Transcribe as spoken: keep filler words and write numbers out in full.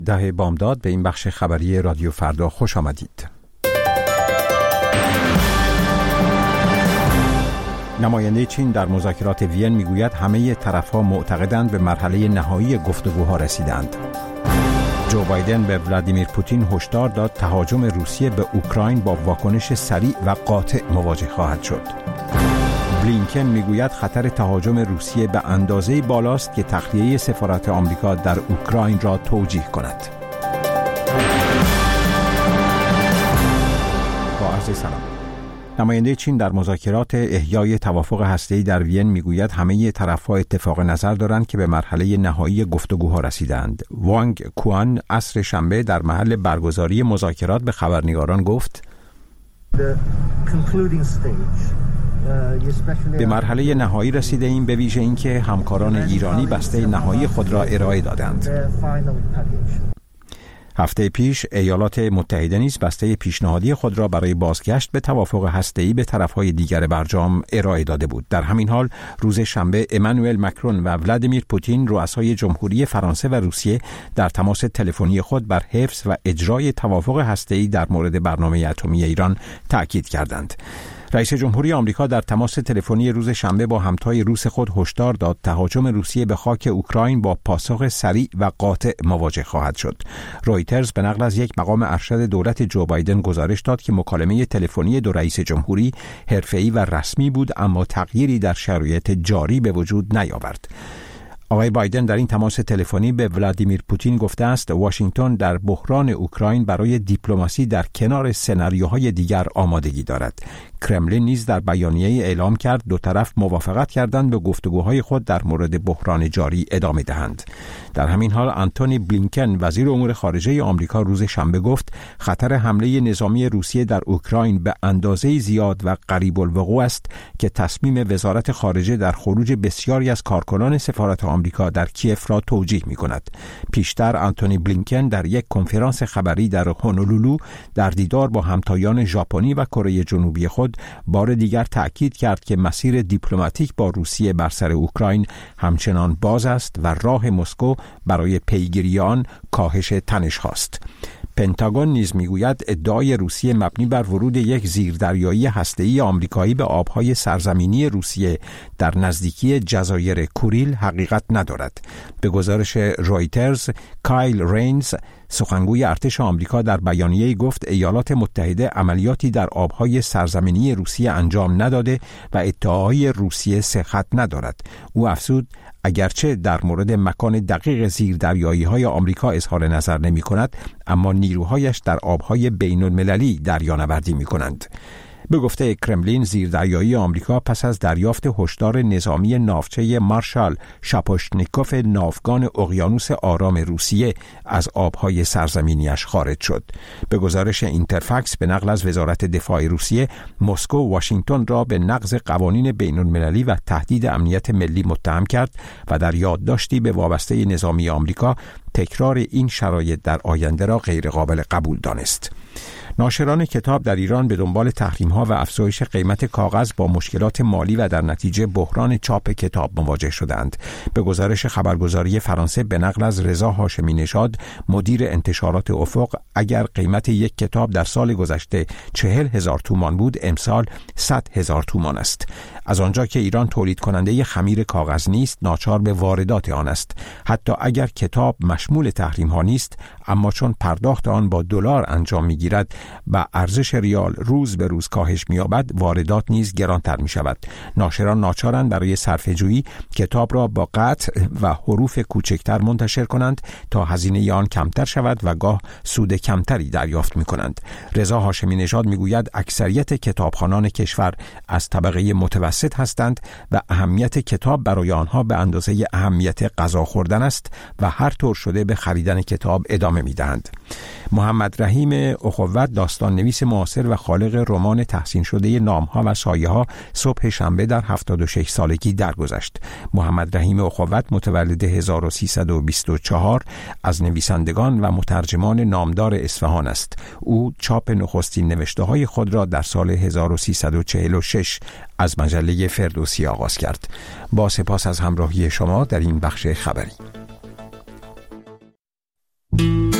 ده بامداد به این بخش خبری رادیو فردا خوش آمدید. نماینده چین در مذاکرات وین میگوید همه طرف‌ها معتقدند به مرحله نهایی گفتگوها رسیدند. جو بایدن به ولادیمیر پوتین هشدار داد تهاجم روسیه به اوکراین با واکنش سریع و قاطع مواجه خواهد شد. بلینکن میگوید خطر تهاجم روسیه به اندازه‌ای بالاست که تخلیه سفارت آمریکا در اوکراین را توجیه کند. با عرض سلام. نماینده چین در مذاکرات احیای توافق هسته‌ای در وین میگوید همه طرف‌ها اتفاق نظر دارند که به مرحله نهایی گفتگوها رسیدند. وانگ کوان عصر شنبه در محل برگزاری مذاکرات به خبرنگاران گفت: به مرحله نهایی رسیده ایم، به ویژه اینکه همکاران ایرانی بسته نهایی خود را ارائه دادند. هفته پیش ایالات متحده نیز بسته پیشنهادی خود را برای بازگشت به توافق هسته‌ای به طرف‌های دیگر برجام ارائه داده بود. در همین حال روز شنبه امانوئل مکرون و ولادیمیر پوتین رؤسای جمهوری فرانسه و روسیه در تماس تلفنی خود بر حفظ و اجرای توافق هسته‌ای در مورد برنامه اتمی ایران تأکید کردند. رئیس جمهوری آمریکا در تماس تلفنی روز شنبه با همتای روس خود هشدار داد تهاجم روسیه به خاک اوکراین با پاسخ سریع و قاطع مواجه خواهد شد. رویترز به نقل از یک مقام ارشد دولت جو بایدن گزارش داد که مکالمه تلفنی دو رئیس جمهوری حرفه‌ای و رسمی بود، اما تغییری در شرایط جاری به وجود نیاورد. آقای بایدن در این تماس تلفنی به ولادیمیر پوتین گفته است واشنگتن در بحران اوکراین برای دیپلماسی در کنار سناریوهای دیگر آمادگی دارد. کرملین نیز در بیانیه‌ای اعلام کرد دو طرف موافقت کردند به گفتگوهای خود در مورد بحران جاری ادامه دهند. در همین حال آنتونی بلینکن وزیر امور خارجه آمریکا روز شنبه گفت خطر حمله نظامی روسیه در اوکراین به اندازه زیاد و قریب الوقوع است که تصمیم وزارت خارجه در خروج بسیاری از کارکنان سفارت آمریکا در کیف را توجیه می‌کند. پیشتر آنتونی بلینکن در یک کنفرانس خبری در هونولولو در دیدار با همتایان ژاپنی و کره جنوبی خود بار دیگر تأکید کرد که مسیر دیپلماتیک با روسیه بر سر اوکراین همچنان باز است و راه مسکو برای پیگیری آن کاهش تنش خواست. پنتاگون نیز میگوید ادعای روسیه مبنی بر ورود یک زیردریایی هسته‌ای آمریکایی به آبهای سرزمینی روسیه در نزدیکی جزایر کوریل حقیقت ندارد. به گزارش رویترز، کایل رینز سخنگوی ارتش آمریکا در بیانیه‌ای گفت ایالات متحده عملیاتی در آبهای سرزمینی روسیه انجام نداده و ادعاهای روسیه صحت ندارد. او افزود اگرچه در مورد مکان دقیق زیردریایی‌های آمریکا اظهار نظر نمی‌کند، اما نیروهایش در آبهای بین‌المللی دریانوردی می‌کنند. به گفته کرملین زیردریایی آمریکا پس از دریافت هشدار نظامی ناوچه مارشال شاپوشنیکوف ناوگان اقیانوس آرام روسیه از آبهای سرزمینیش خارج شد. به گزارش اینترفکس به نقل از وزارت دفاع روسیه، مسکو واشنگتن را به نقض قوانین بین‌المللی و تهدید امنیت ملی متهم کرد و در یادداشتی به وابسته نظامی آمریکا تکرار این شرایط در آینده را غیرقابل قبول دانست. ناشران کتاب در ایران به دنبال تحریم‌ها و افزایش قیمت کاغذ با مشکلات مالی و در نتیجه بحران چاپ کتاب مواجه شدند. به گزارش خبرگزاری فرانسه به نقل از رضا هاشمی نژاد مدیر انتشارات افق، اگر قیمت یک کتاب در سال گذشته چهل هزار تومان بود، امسال صد هزار تومان است. از آنجا که ایران تولید کننده خمیر کاغذ نیست، ناچار به واردات آن است. حتی اگر کتاب مشمول تحریم‌ها نیست، اما چون پرداخت آن با دلار انجام می‌گیرد و ارزش ریال روز به روز کاهش می‌یابد، واردات نیز گرانتر می‌شود. ناشران ناچارند برای صرفه‌جویی کتاب را با قطع و حروف کوچکتر منتشر کنند تا هزینه آن کمتر شود و گاه سود کمتری دریافت می‌کنند. رضا هاشمی نژاد می‌گوید اکثریت کتابخوانان کشور از طبقه متوسط هستند و اهمیت کتاب برای آنها به اندازه اهمیت غذا خوردن است و هر طور شده به خریدن کتاب ادامه می‌دهند. محمد رحیم اخوت، داستان نویس معاصر و خالق رمان تحسین شده نام‌ها و سایه‌ها، صبح شنبه در هفتاد و شش سالگی درگذشت. محمد رحیم اخوت متولد هزار و سیصد و بیست و چهار از نویسندگان و مترجمان نامدار اصفهان است. او چاپ نخستین نوشته‌های خود را در سال هزار و سیصد و چهل و شش از مجله فردوسی آغاز کرد. با سپاس از همراهی شما در این بخش خبری.